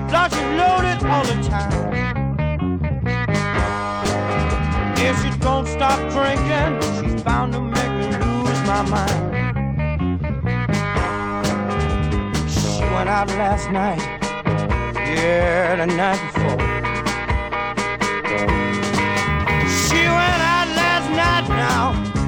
Lord, she loaded all the time. If she don't stop drinking, she's bound to make me lose my mind. She went out last night, yeah, the night before.